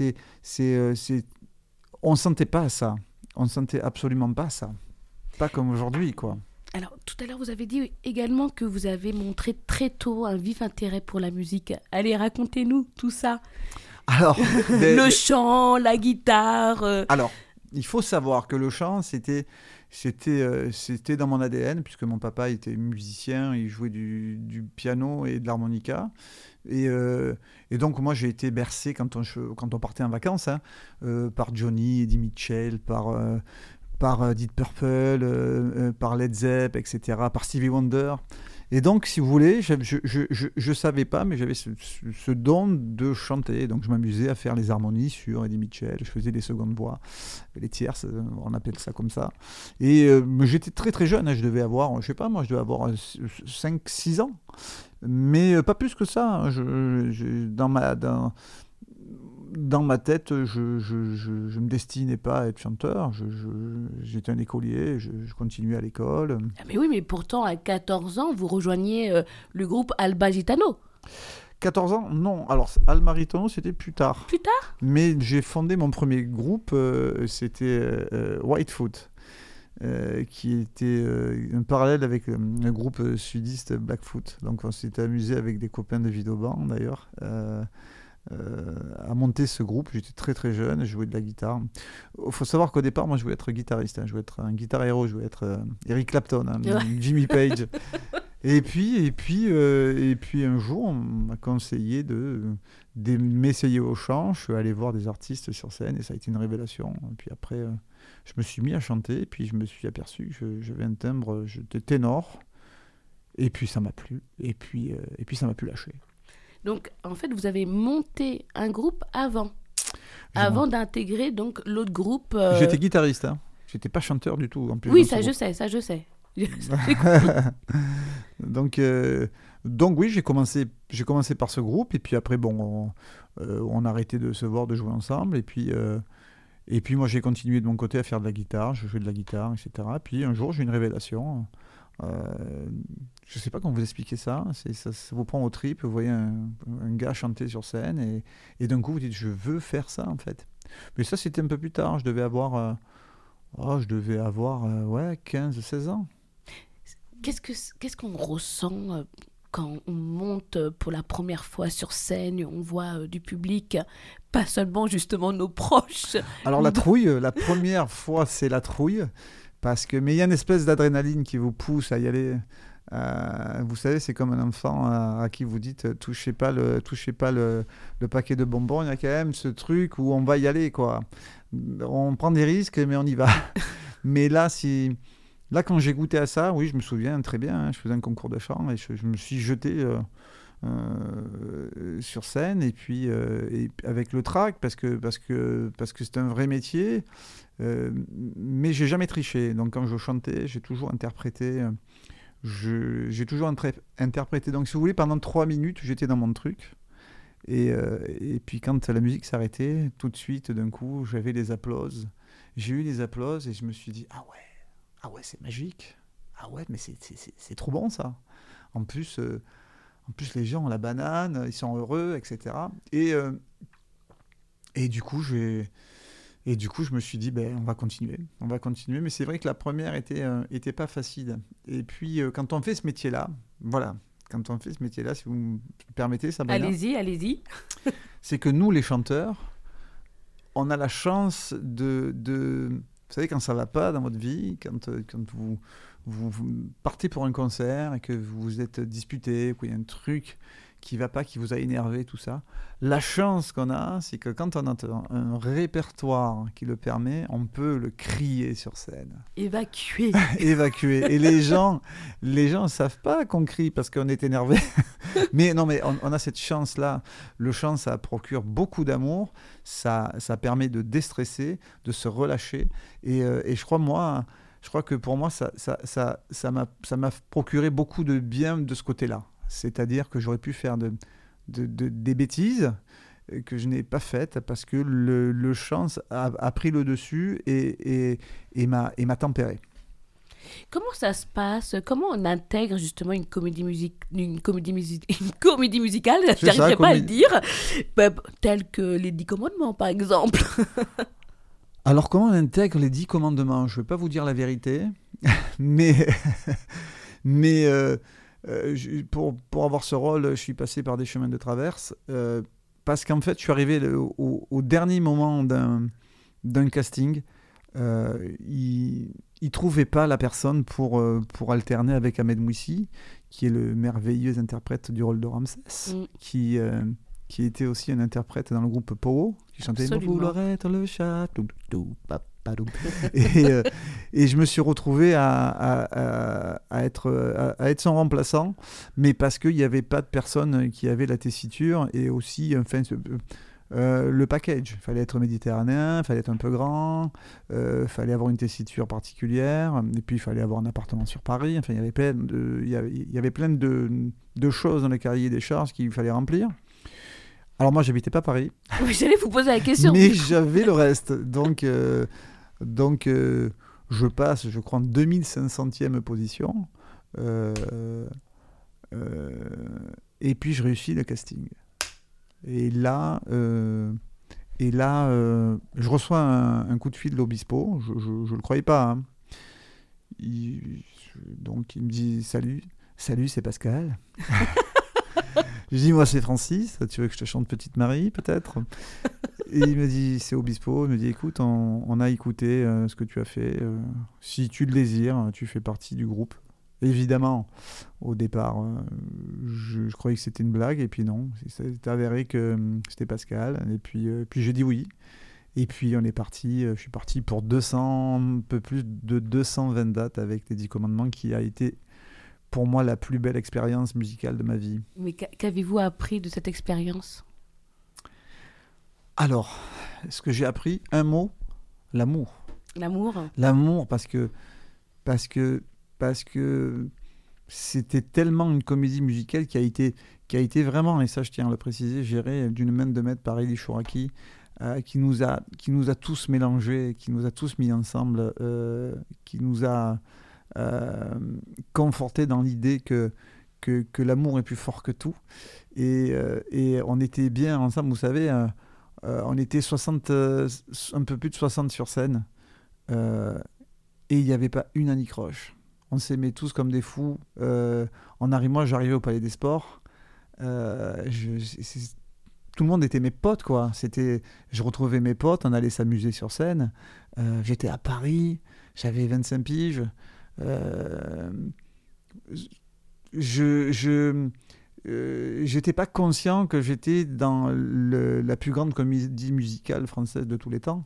on ne sentait pas ça. On ne sentait absolument pas ça. Pas comme aujourd'hui, quoi. Alors, tout à l'heure, vous avez dit également que vous avez montré très tôt un vif intérêt pour la musique. Allez, racontez-nous tout ça. Alors, le chant, la guitare. Alors, il faut savoir que le chant, c'était dans mon ADN, puisque mon papa était musicien, il jouait du piano et de l'harmonica. Et donc, moi, j'ai été bercé quand on partait en vacances, par Johnny, Eddie Mitchell, par Deep Purple, par Led Zepp, etc., par Stevie Wonder. Et donc, si vous voulez, je savais pas, mais j'avais ce don de chanter. Donc, je m'amusais à faire les harmonies sur Eddie Mitchell. Je faisais des secondes voix, les tierces, on appelle ça comme ça. Et j'étais très très jeune, je devais avoir, je sais pas, moi, je devais avoir 5-6 ans. Mais pas plus que ça. Dans ma tête, je me destinais pas à être chanteur. J'étais un écolier, je continuais à l'école. Ah mais oui, mais pourtant, à 14 ans, vous rejoignez le groupe Alba Gitano. 14 ans ? Non. Alors, Alba Gitano, c'était plus tard. Plus tard ? Mais j'ai fondé mon premier groupe, c'était Whitefoot, qui était un parallèle avec un groupe sudiste Blackfoot. Donc, on s'était amusé avec des copains de Vidauban, d'ailleurs, à monter ce groupe. J'étais très très jeune, je jouais de la guitare. Il faut savoir qu'au départ, moi je voulais être guitariste, je voulais être un guitar héros, je voulais être Eric Clapton, Jimmy Page. Et puis un jour, on m'a conseillé de m'essayer au chant. Je suis allé voir des artistes sur scène et ça a été une révélation. Et puis après, je me suis mis à chanter et puis je me suis aperçu que j'avais un timbre, j'étais ténor. Et puis ça m'a plu. Et puis ça m'a plus lâché. Donc, en fait, vous avez monté un groupe avant d'intégrer donc l'autre groupe. J'étais guitariste, j'étais pas chanteur du tout. En plus, oui, ça je sais. Donc oui, j'ai commencé par ce groupe et puis après on a arrêté de se voir, de jouer ensemble et puis moi j'ai continué de mon côté à faire de la guitare, je jouais de la guitare, etc. Puis un jour j'ai eu une révélation. Je sais pas comment vous expliquer ça. Ça vous prend aux tripes. Vous voyez un gars chanter sur scène et d'un coup vous dites je veux faire ça en fait. Mais ça c'était un peu plus tard. Je devais avoir 15-16 ans. Qu'est-ce qu'on ressent quand on monte pour la première fois sur scène, on voit du public, pas seulement justement nos proches. Alors la trouille, la première fois c'est la trouille. Mais il y a une espèce d'adrénaline qui vous pousse à y aller. Vous savez, c'est comme un enfant à qui vous dites touchez pas le paquet de bonbons. Il y a quand même ce truc où on va y aller, quoi. On prend des risques, mais on y va. Mais là, quand j'ai goûté à ça, oui, je me souviens très bien. Je faisais un concours de chant et je me suis jeté sur scène, et puis et avec le trac, parce que c'est un vrai métier. Mais j'ai jamais triché. Donc quand je chantais, j'ai toujours interprété. J'ai toujours interprété. Donc si vous voulez, pendant 3 minutes, j'étais dans mon truc. Et puis quand la musique s'arrêtait, tout de suite, d'un coup, j'avais les applauses. J'ai eu les applauses et je me suis dit, ah ouais, c'est magique. Ah ouais, mais c'est trop bon ça. En plus, les gens ont la banane, ils sont heureux, etc. Et du coup, je me suis dit, on va continuer. Mais c'est vrai que la première était pas facile. Et puis, quand on fait ce métier-là, voilà, si vous me permettez, Sabrina. Allez-y. C'est que nous, les chanteurs, on a la chance vous savez, quand ça va pas dans votre vie, quand vous partez pour un concert et que vous vous êtes disputé, qu'il y a un truc qui va pas, qui vous a énervé, tout ça. La chance qu'on a, c'est que quand on a un répertoire qui le permet, on peut le crier sur scène. Évacuer. Et les gens savent pas qu'on crie parce qu'on est énervé. mais on a cette chance-là. Le chant, ça procure beaucoup d'amour. Ça permet de déstresser, de se relâcher. Et je crois que pour moi, ça m'a procuré beaucoup de bien de ce côté-là. C'est-à-dire que j'aurais pu faire des bêtises que je n'ai pas faites parce que le chant a pris le dessus et m'a tempéré. Comment ça se passe? Comment on intègre justement une comédie musicale, j'arriverai pas à le dire, telle que les 10 commandements par exemple. Alors comment on intègre les 10 commandements? Je ne vais pas vous dire la vérité, mais pour avoir ce rôle, je suis passé par des chemins de traverse, parce qu'en fait, je suis arrivé au dernier moment d'un casting. Il ne trouvait pas la personne pour alterner avec Ahmed Mouissi, qui est le merveilleux interprète du rôle de Ramsès, qui était aussi un interprète dans le groupe Powo, qui chantait « Vous Lorette, le chat ». Et je me suis retrouvé à être son remplaçant, mais parce qu'il n'y avait pas de personne qui avait la tessiture et aussi le package. Il fallait être méditerranéen, il fallait être un peu grand, il fallait avoir une tessiture particulière, et puis il fallait avoir un appartement sur Paris. Enfin, il y avait plein de choses dans le cahier des charges qu'il fallait remplir. Alors moi, j'habitais pas Paris. Oui, j'allais vous poser la question. Mais j'avais le reste. Donc, je passe, je crois, en 2500e position. Et puis, je réussis le casting. Et là, je reçois un coup de fil de l'Obispo. Je ne le croyais pas. Hein. Donc, il me dit « Salut, c'est Pascal. » Je dis « Moi, c'est Francis. Tu veux que je te chante Petite Marie, peut-être ?» Et il me dit « C'est Obispo. » Il me dit « Écoute, on a écouté ce que tu as fait. Si tu le désires, tu fais partie du groupe. » Évidemment, au départ, je croyais que c'était une blague. Et puis non, c'est avéré que c'était Pascal. Et puis j'ai dit oui. Et puis on est parti. Je suis parti pour un peu plus de 220 dates avec les 10 commandements, qui a été pour moi la plus belle expérience musicale de ma vie. Mais qu'avez-vous appris de cette expérience? Alors, ce que j'ai appris, un mot, l'amour. L'amour, parce que c'était tellement une comédie musicale qui a été vraiment, et ça je tiens à le préciser, gérée d'une main de maître par Elie Chouraki, qui nous a tous mélangés, qui nous a tous mis ensemble, qui nous a confortés dans l'idée que l'amour est plus fort que tout. Et on était bien ensemble, vous savez, on était 60, un peu plus de 60 sur scène, et il n'y avait pas une anicroche. On s'aimait tous comme des fous. Moi, j'arrivais au Palais des Sports. Tout le monde était mes potes, quoi. Je retrouvais mes potes, on allait s'amuser sur scène. J'étais à Paris, j'avais 25 piges. J'étais pas conscient que j'étais dans la plus grande comédie musicale française de tous les temps.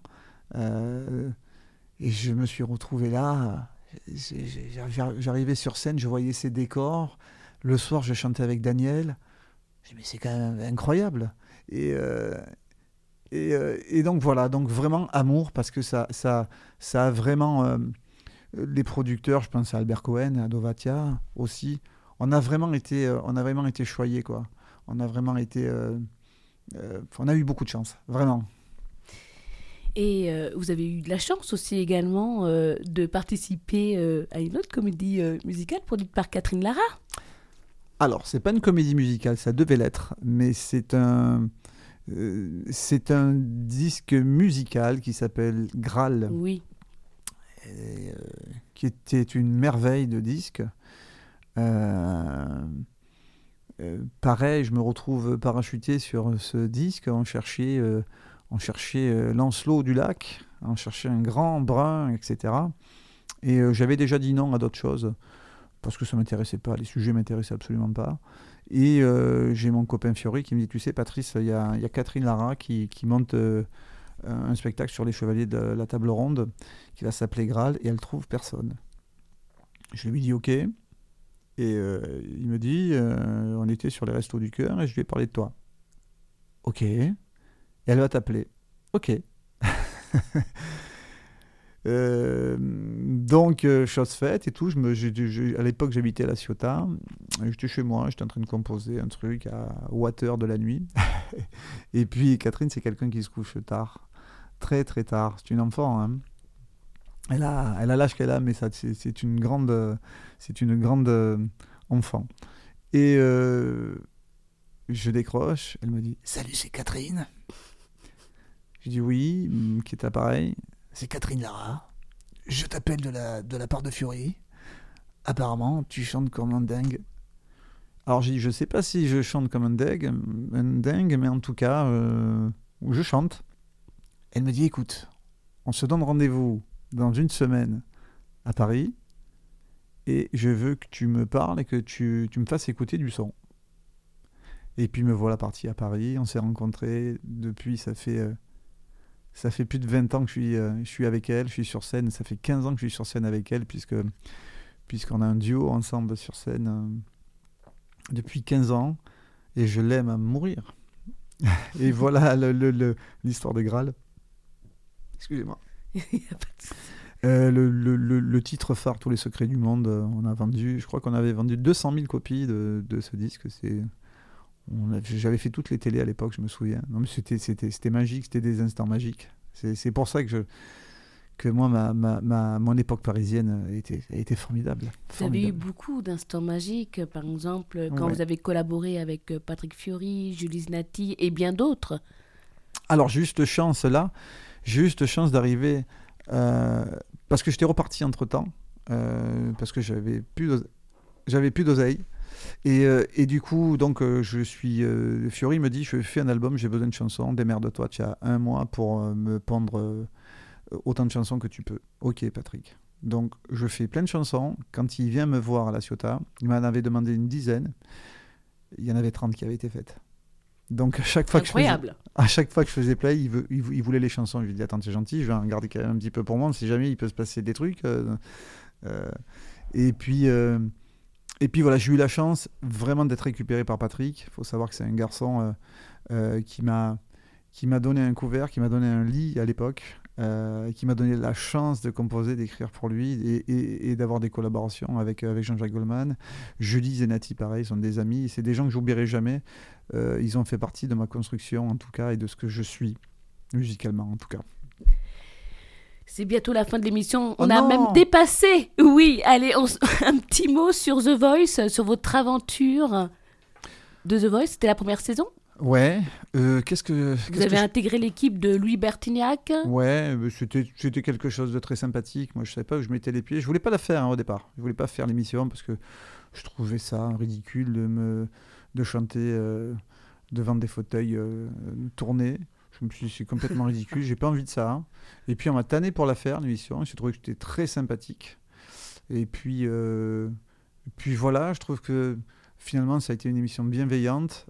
Et je me suis retrouvé là. J'arrivais sur scène, je voyais ces décors. Le soir, je chantais avec Daniel. Je dis, mais c'est quand même incroyable. Et, et donc voilà, donc vraiment amour, parce que ça a vraiment... les producteurs, je pense à Albert Cohen, à Dovatia aussi, on a vraiment été choyés, quoi. On a vraiment été... on a eu beaucoup de chance, vraiment. Et vous avez eu de la chance aussi également de participer à une autre comédie musicale produite par Catherine Lara. Alors, c'est pas une comédie musicale, ça devait l'être, mais c'est un disque musical qui s'appelle Graal. Oui. Qui était une merveille de disque. Pareil, je me retrouve parachuté sur ce disque. On cherchait Lancelot du lac, on cherchait un grand brun, etc. Et j'avais déjà dit non à d'autres choses parce que ça m'intéressait pas, les sujets m'intéressaient absolument pas. Et j'ai mon copain Fiori qui me dit, tu sais Patrice, il y a Catherine Lara qui monte un spectacle sur les chevaliers de la table ronde qui va s'appeler Graal et elle trouve personne. Je lui dis ok. Et il me dit on était sur les Restos du Cœur et je lui ai parlé de toi. Ok. Et elle va t'appeler. Ok. Donc chose faite et tout. À l'époque j'habitais à La Ciotat. J'étais chez moi, j'étais en train de composer un truc à Water de la nuit. Et puis Catherine, c'est quelqu'un qui se couche tard, très très tard. C'est une enfant, hein. Elle a l'âge qu'elle a, mais c'est une grande enfant. Et je décroche, elle me dit « Salut, c'est Catherine ?» Je dis « Oui, qui est appareil ?»« C'est Catherine Lara. Je t'appelle de la part de Fiori. Apparemment, tu chantes comme un dingue. » Alors j'ai dit « Je sais pas si je chante comme un dingue, mais en tout cas, je chante. » Elle me dit « Écoute, on se donne rendez-vous dans une semaine à Paris et je veux que tu me parles et que tu me fasses écouter du son. » Et puis me voilà parti à Paris, on s'est rencontrés, depuis ça fait plus de 20 ans que je suis avec elle, je suis sur scène, ça fait 15 ans que je suis sur scène avec elle puisqu'on a un duo ensemble sur scène depuis 15 ans et je l'aime à mourir. Et voilà l'histoire de Graal. Excusez-moi. Le titre phare, Tous les secrets du monde, je crois qu'on avait vendu 200 000 copies de ce disque. J'avais fait toutes les télés à l'époque, je me souviens. Non, mais c'était magique, c'était des instants magiques. C'est pour ça que moi, mon époque parisienne a été formidable. Vous avez eu beaucoup d'instants magiques, par exemple, quand vous avez collaboré avec Patrick Fiori, Julie Znati et bien d'autres. Alors, juste chance d'arriver, parce que j'étais reparti entre-temps, parce que j'avais plus d'oseille. Et du coup, donc, Fiori me dit, je fais un album, j'ai besoin de chansons, démerde-toi, tu as 1 mois pour me pondre autant de chansons que tu peux. Ok, Patrick. Donc, je fais plein de chansons. Quand il vient me voir à La Ciotat, il m'en avait demandé une dizaine. Il y en avait 30 qui avaient été faites. Donc, à chaque fois que je faisais play, il voulait les chansons. Je lui dis, attends, c'est gentil, je vais en garder quand même un petit peu pour moi, si jamais il peut se passer des trucs. Et puis voilà, j'ai eu la chance vraiment d'être récupéré par Patrick. Il faut savoir que c'est un garçon qui m'a donné un couvert, qui m'a donné un lit à l'époque, qui m'a donné la chance de composer, d'écrire pour lui et d'avoir des collaborations avec Jean-Jacques Goldman. Julie Zenati, pareil, sont des amis. C'est des gens que j'oublierai jamais. Ils ont fait partie de ma construction, en tout cas, et de ce que je suis, musicalement, en tout cas. C'est bientôt la fin de l'émission. On a même dépassé. Oui, allez, un petit mot sur The Voice, sur votre aventure de The Voice. C'était la première saison ? Ouais. Vous avez intégré l'équipe de Louis Bertignac ? Ouais, c'était quelque chose de très sympathique. Moi, je savais pas où je mettais les pieds. Je voulais pas la faire au départ. Je voulais pas faire l'émission parce que je trouvais ça ridicule de chanter devant des fauteuils tournés. Je me suis dit, c'est complètement ridicule. J'ai pas envie de ça. Et puis on m'a tanné pour la faire, l'émission. J'ai trouvé que j'étais très sympathique. Et puis voilà, je trouve que finalement, ça a été une émission bienveillante.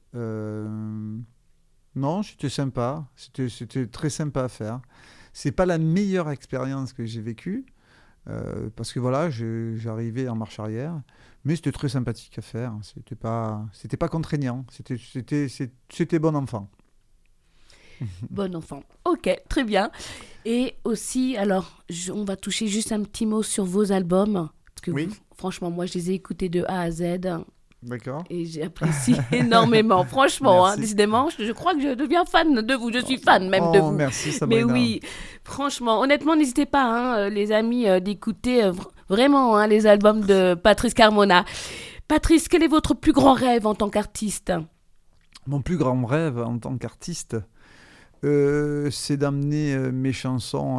Non, c'était sympa. C'était très sympa à faire. C'est pas la meilleure expérience que j'ai vécue, Parce que voilà, j'arrivais en marche arrière, mais c'était très sympathique à faire. C'était pas contraignant. C'était bon enfant. Bon enfant. Ok, très bien. Et aussi, alors, on va toucher juste un petit mot sur vos albums. Parce que Oui. Franchement, moi, je les ai écoutés de A à Z. D'accord. Et j'ai apprécié énormément. Franchement, Merci. Décidément, je crois que je deviens fan de vous. Je suis fan même de vous. Merci, Mais Sabrina. oui, franchement, honnêtement, n'hésitez pas, les amis, d'écouter vraiment les albums de Patrice Carmona. Patrice, quel est votre plus grand rêve en tant qu'artiste ? Mon plus grand rêve en tant qu'artiste, c'est d'amener mes chansons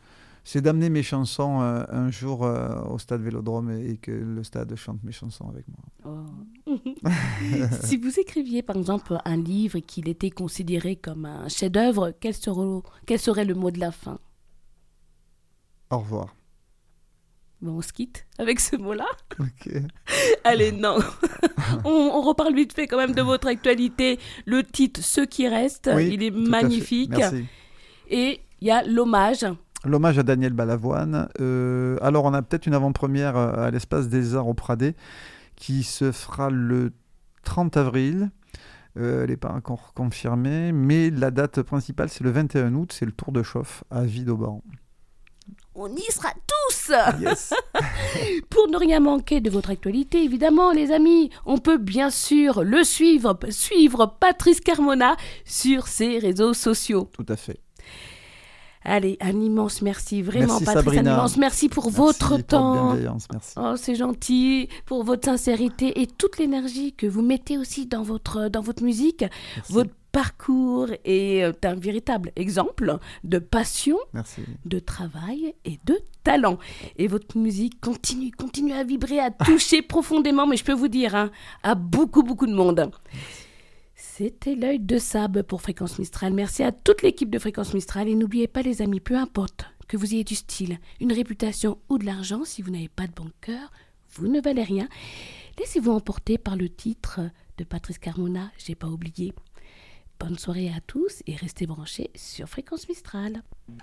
un jour au Stade Vélodrome et que le stade chante mes chansons avec moi. Oh. Si vous écriviez par exemple un livre et qu'il était considéré comme un chef-d'œuvre, quel serait le mot de la fin ? Au revoir. Bon, on se quitte avec ce mot-là. Ok. Allez, non. on reparle vite fait quand même de votre actualité. Le titre « Ceux qui restent Oui, il est tout à fait. magnifique. Merci. Et il y a l'hommage. L'hommage à Daniel Balavoine. Alors, on a peut-être une avant-première à l'Espace des Arts au Pradé qui se fera le 30 avril. Elle n'est pas encore confirmée, mais la date principale, c'est le 21 août. C'est le Tour de Chauffe à Ville-d'Auban. On y sera tous. Yes. Pour ne rien manquer de votre actualité, évidemment, les amis, on peut bien sûr le suivre Patrice Carmona sur ses réseaux sociaux. Tout à fait. Allez, un immense merci, vraiment, Merci, Patrice, Sabrina. un immense merci pour Merci votre pour votre temps. bienveillance, merci. Oh, c'est gentil, pour votre sincérité et toute l'énergie que vous mettez aussi dans votre musique. Merci. Votre parcours est un véritable exemple de passion, Merci. de travail et de talent. Et votre musique continue à vibrer, à toucher profondément, mais je peux vous dire, à beaucoup de monde. C'était l'œil de Sab pour Fréquence Mistral. Merci à toute l'équipe de Fréquence Mistral. Et n'oubliez pas, les amis, peu importe que vous ayez du style, une réputation ou de l'argent, si vous n'avez pas de bon cœur, vous ne valez rien. Laissez-vous emporter par le titre de Patrice Carmona, J'ai pas oublié. Bonne soirée à tous et restez branchés sur Fréquence Mistral.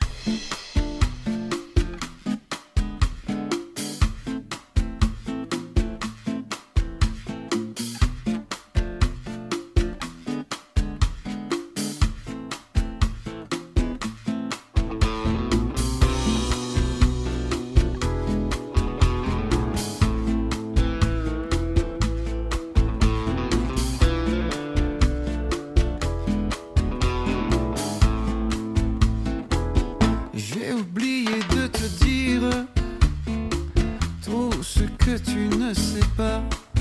J'ai oublié de te dire tout ce que tu ne sais pas.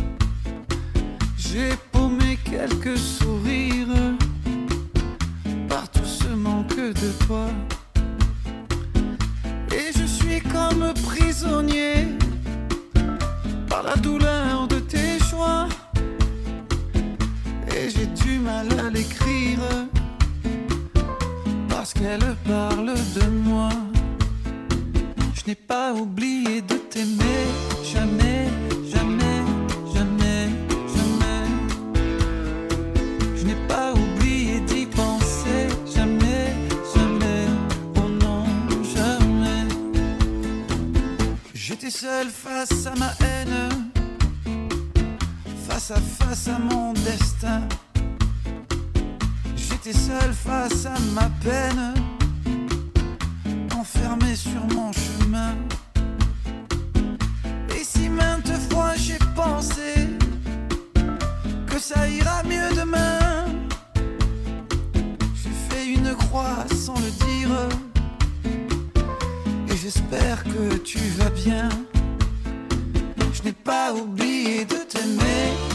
J'ai paumé quelques sourires par tout ce manque de toi. Et je suis comme prisonnier par la douleur de tes choix. Et j'ai du mal à l'écrire parce qu'elle parle de moi. Je n'ai pas oublié de t'aimer, jamais, jamais, jamais, jamais. Je n'ai pas oublié d'y penser, jamais, jamais, oh non, jamais. J'étais seul face à ma haine, face à mon destin. J'étais seul face à ma peine, enfermé sur mon chemin. Et si maintes fois j'ai pensé que ça ira mieux demain, j'ai fait une croix sans le dire. Et j'espère que tu vas bien. Je n'ai pas oublié de t'aimer.